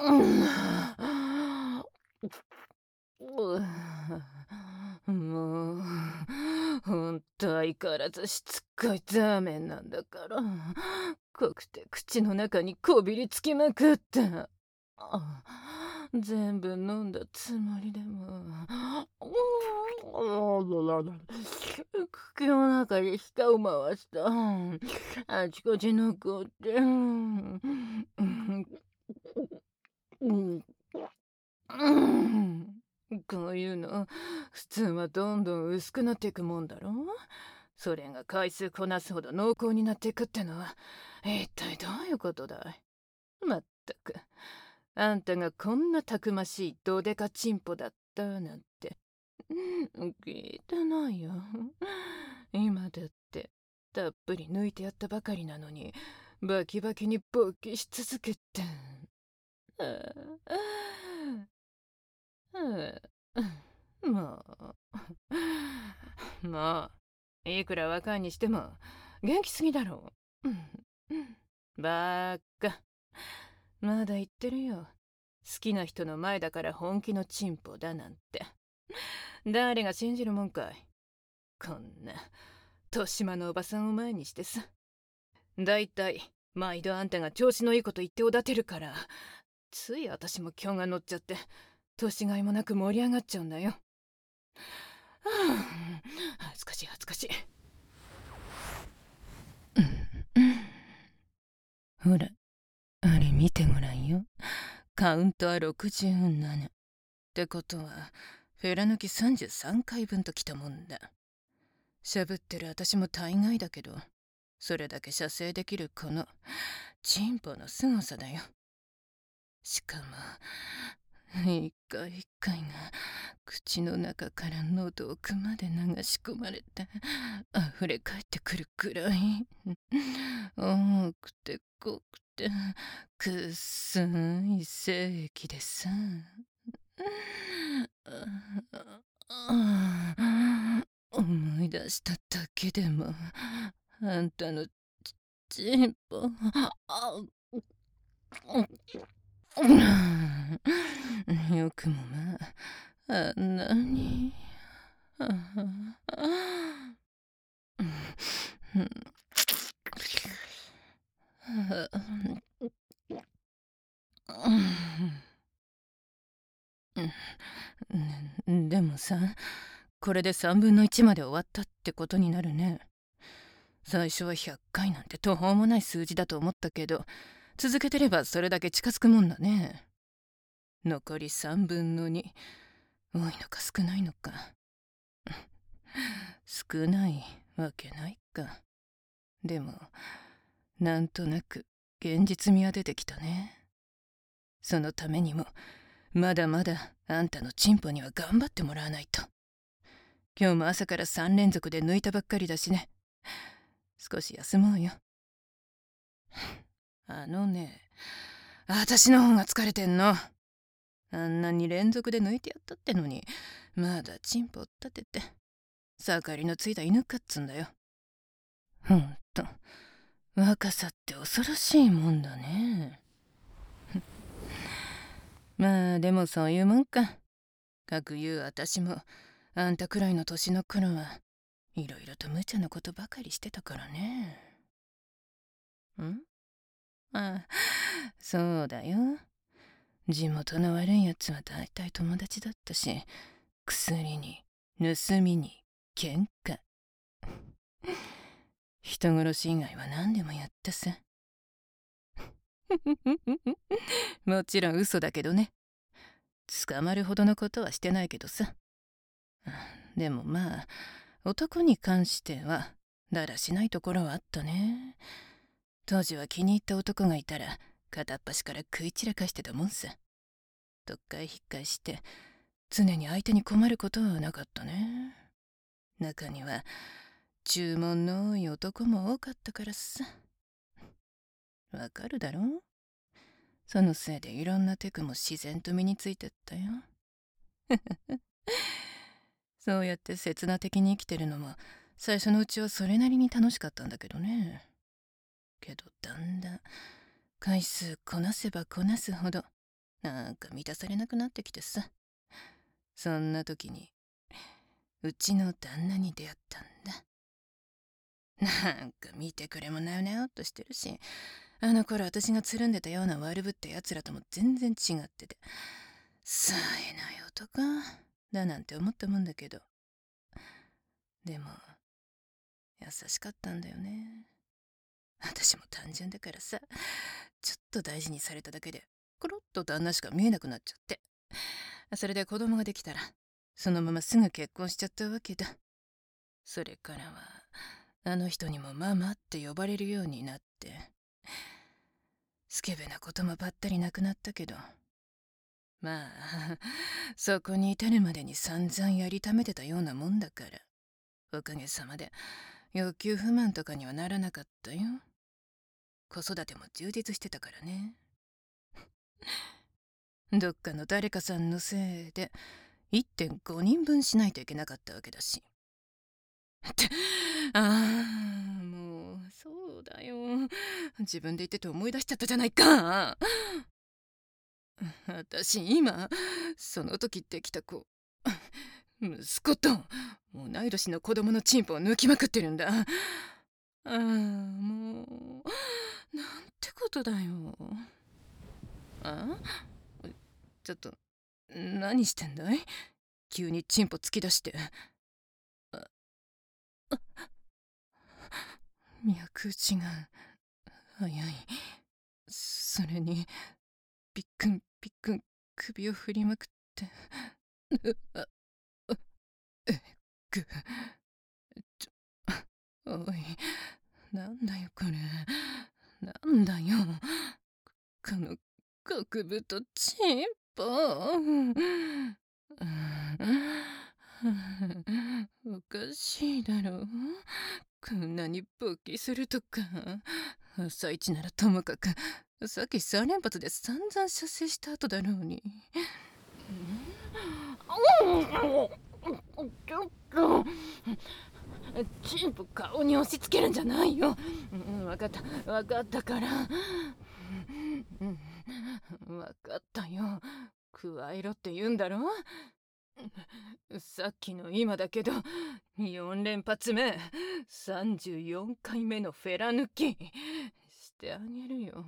もう、ほんと相変わらずしつっこいザーメンなんだから。濃くて口の中にこびりつきまくった。全部飲んだつもりでも。口の中で舌を回した。あちこち残って。こういうの普通はどんどん薄くなっていくもんだろ。それが回数こなすほど濃厚になっていくってのは一体どういうことだい。まったく、あんたがこんなたくましいどでかチンポだったなんて聞いてないよ。今だってたっぷり抜いてやったばかりなのにバキバキに勃起し続けて。ももういくら若いにしても元気すぎだろう。バーカ、まだ言ってるよ。好きな人の前だから本気のチンポだなんて。誰が信じるもんかい。こんな豊島のおばさんを前にしてさ。だいたい毎度あんたが調子のいいこと言っておだてるから、つい私も今日が乗っちゃって年がいもなく盛り上がっちゃうんだよ。恥ずかしい恥ずかしい。ほら、あれ見てごらんよ。カウントは67。ってことはフェラ抜き33回分ときたもんだ。しゃぶってる私も大概だけど、それだけ射精できるこのチンポの凄さだよ。しかも一回一回が口の中から喉奥まで流し込まれて溢れ返ってくるくらい重くて濃くてくっさい精液でさ。思い出しただけでもあんたのチンポよくもまああんなに。でもさ、これで3分の1まで終わったってことになるね。最初は100回なんて途方もない数字だと思ったけど、続けてればそれだけ近づくもんだね。残り3分の2。多いのか少ないのか。少ないわけないか。でもなんとなく現実味は出てきたね。そのためにもまだまだあんたのチンポには頑張ってもらわないと。今日も朝から3連続で抜いたばっかりだしね。少し休もうよ。あのね、私の方が疲れてんの。あんなに連続で抜いてやったってのにまだチンポを立てて盛りのついた犬かっつんだよ。ほんと若さって恐ろしいもんだね。まあでもそういうもんか。かくいう私もあんたくらいの年の頃はいろいろと無茶なことばかりしてたからね。あ、そうだよ。地元の悪いやつは大体友達だったし、薬に盗みに喧嘩、人殺し以外は何でもやったさ。もちろん嘘だけどね。捕まるほどのことはしてないけどさ。でもまあ男に関してはだらしないところはあったね。当時は気に入った男がいたら片っ端から食い散らかしてたもんさ。どっかい引っ返して常に相手に困ることはなかったね。中には注文の多い男も多かったからさ。わかるだろ。そのせいでいろんなテクも自然と身についてったよ。そうやって刹那的に生きてるのも最初のうちはそれなりに楽しかったんだけどね。けどだんだん回数こなせばこなすほどなんか満たされなくなってきてさ。そんな時にうちの旦那に出会ったんだ。なんか見てくれもなよなよっとしてるし、あの頃私がつるんでたような悪ぶったやつらとも全然違ってて、さえない男だなんて思ったもんだけど、でも優しかったんだよね。私も単純だからさ、ちょっと大事にされただけでコロッと旦那しか見えなくなっちゃって、それで子供ができたらそのまますぐ結婚しちゃったわけだ。それからはあの人にもママって呼ばれるようになって、スケベなこともばったりなくなったけど、まあそこに至るまでに散々やりためてたようなもんだから、おかげさまで欲求不満とかにはならなかったよ。子育ても充実してたからね。どっかの誰かさんのせいで 1.5 人分しないといけなかったわけだし。ってもうそうだよ、自分で言ってて思い出しちゃったじゃないか。私今その時できた子、息子と同い年の子供のチンポを抜きまくってるんだ。もうなんてことだよ。ちょっと何してんだい、急にチンポ突き出して。脈打ちが早い。それにびっくんびっくん首を振りまくって、えぐちょ、おい、なんだよこれ、なんだよこの極太チンポ。おかしいだろう、こんなに勃起するとか。朝一ならともかく、さっき3連発で散々射精した後だろうに。ちょっとチンポ顔に押し付けるんじゃないよ。分かった分かったから、分かったよ。加えろって言うんだろ。さっきの今だけど4連発目、34回目のフェラ抜きしてあげるよ。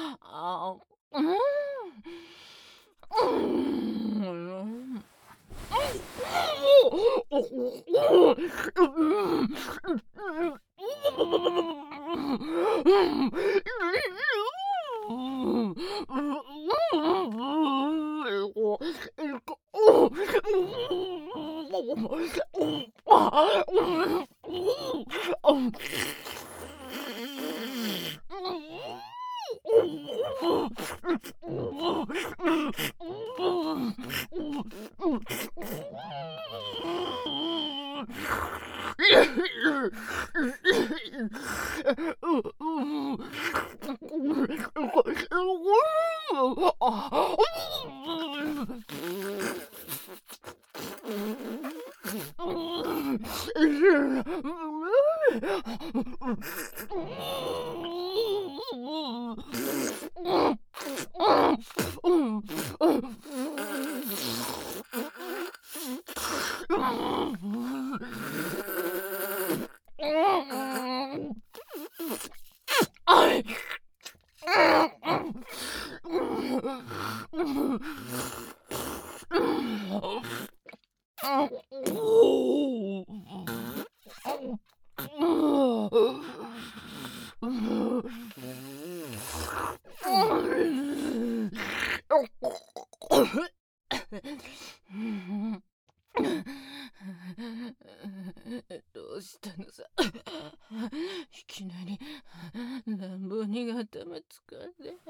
どうしたのさ。いきなり乱暴にが頭つかんで。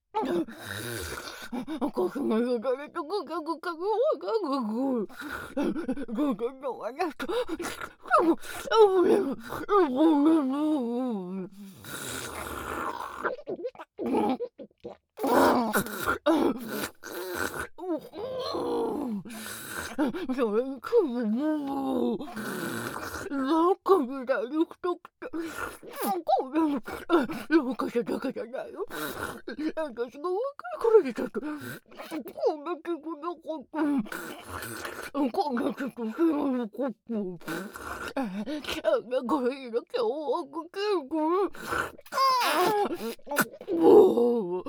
それくもう、中身がよくとくて、これ、よかしだけじゃないよ。私が若い頃にちょっと、こんな曲なかった。こんな曲知らなかった。これだけ大悪曲。もう。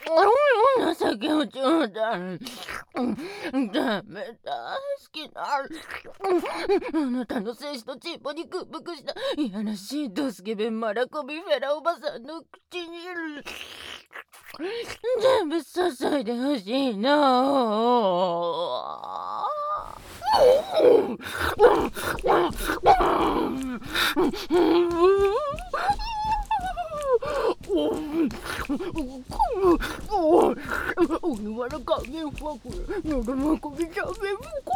情をちょうだい。ダメだ、好きな。あなたの精子とチンポに屈服したいやらしいドスケベンマラコビフェラおばさんの口に全部注いでほしいの。오늘 와라 가게 화고 너도 먹고 기자게 먹고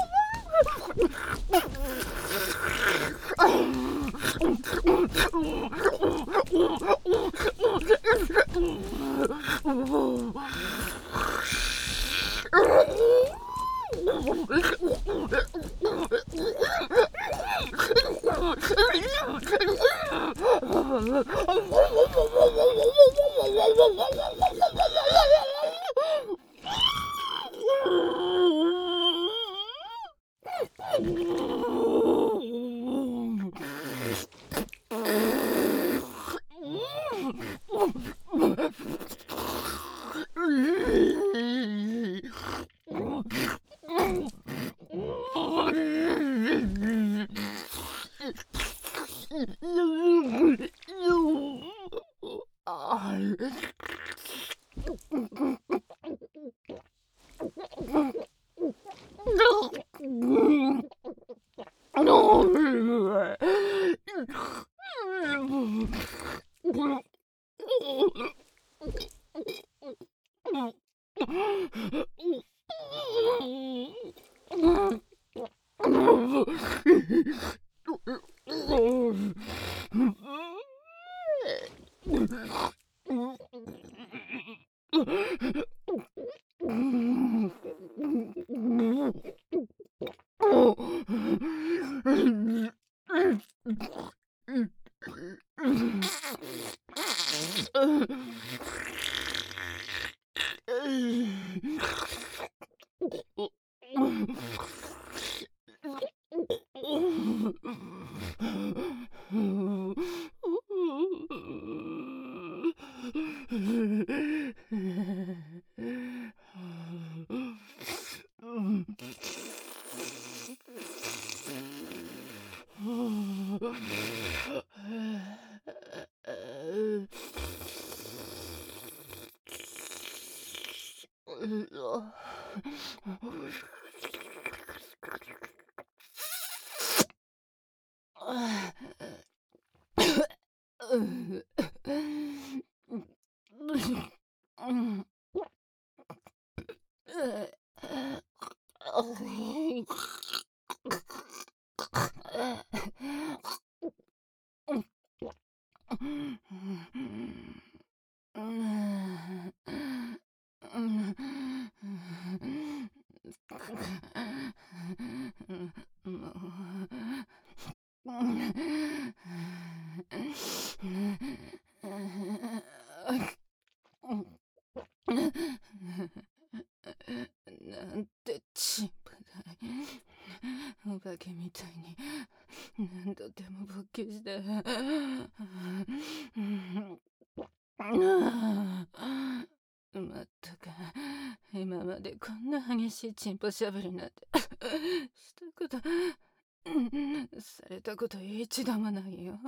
なんてチンポだい。お化けみたいに何度でも勃起して。まったく今までこんな激しいチンポしゃぶりなんてしたことされたこと一度もないよ。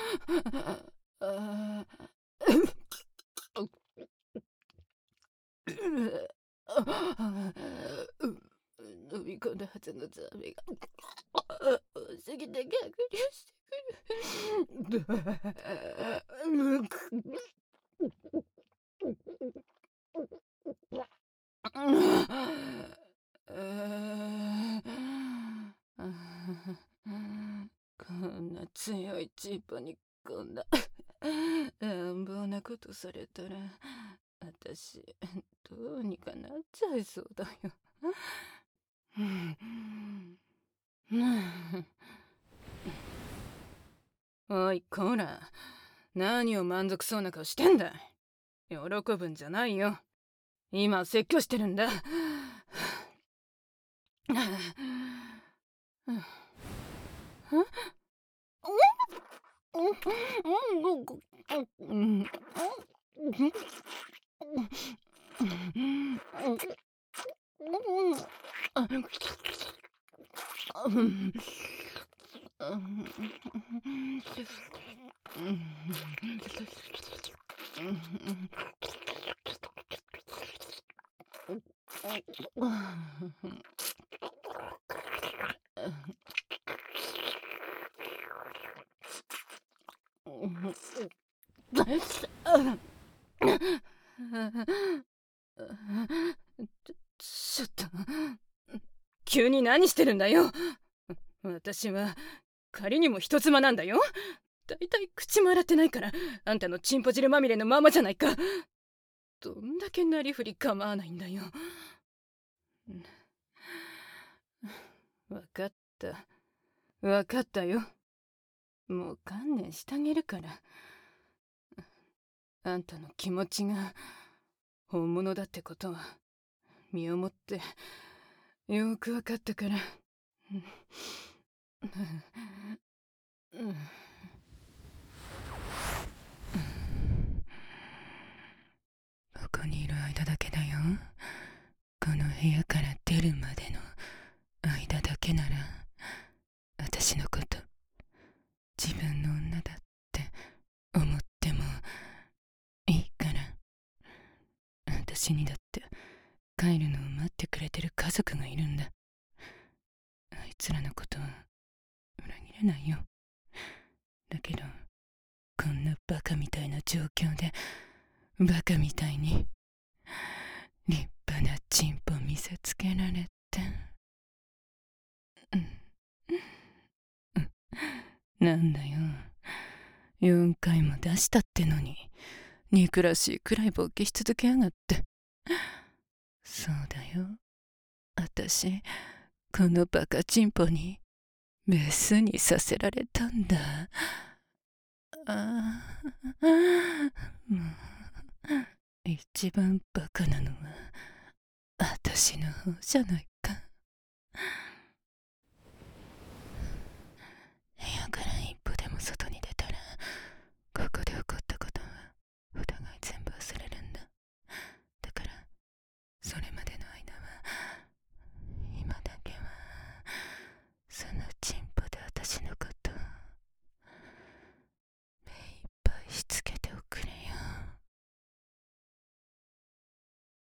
飲み込んだはずのザメが多すぎて逆流してくる。こんな強いチンポにこんな乱暴なことされたら私どうにかなっちゃいそうだよ。おいこら、何を満足そうな顔してんだ。喜ぶんじゃないよ。今説教してるんだ。 あ、うん、ちょっと急に何してるんだよ。私は仮にも人妻なんだよ。だいたい口も洗ってないからあんたのチンポ汁まみれのままじゃないか。どんだけなりふり構わないんだよ。わかったわかったよ。もう観念してあげるから。あんたの気持ちが本物だってことは身をもってよくわかったから。ここにいる間だけだよ。この部屋から出るまでの間だけなら私のこと自分の女だって思ってもいいから。私にだって帰るのを待ってくれてる家族がいるんだ。あいつらのことは裏切れないよ。だけどこんなバカみたいな状況でバカみたいに立派なチンポ見せつけられて、なんだよ、4回も出したってのに憎らしいくらい勃起し続けやがって。そうだよ、私このバカチンポにメスにさせられたんだ。もう一番バカなのは私の方じゃない